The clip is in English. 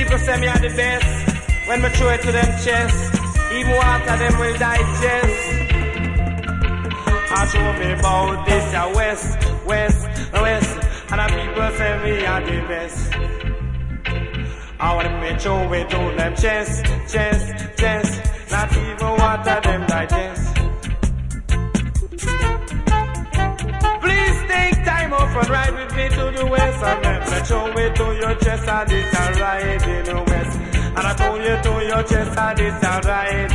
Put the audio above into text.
People say me are the best. When me throw it to them chest, even water them will digest. I show me about this, ya west, west, west. And the people say me are the best. I want me throw it to them chest, chest, chest. Not even water them digest. Please take time off and ride with me to the west. And let me show it to your chest and it's a ride in the west. And I told you to your chest and it's a ride